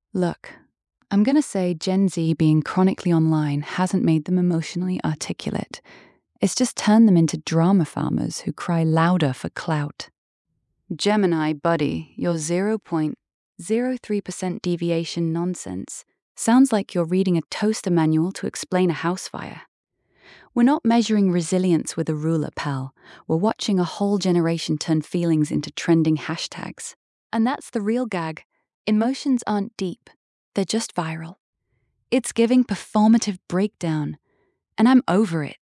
Look, I'm gonna say Gen Z being chronically online hasn't made them emotionally articulate. It's just turned them into drama farmers who cry louder for clout. Gemini, buddy, your 0.03% deviation nonsense sounds like you're reading a toaster manual to explain a house fire. We're not measuring resilience with a ruler, pal. We're watching a whole generation turn feelings into trending hashtags. And that's the real gag. Emotions aren't deep, they're just viral. It's giving performative breakdown. And I'm over it.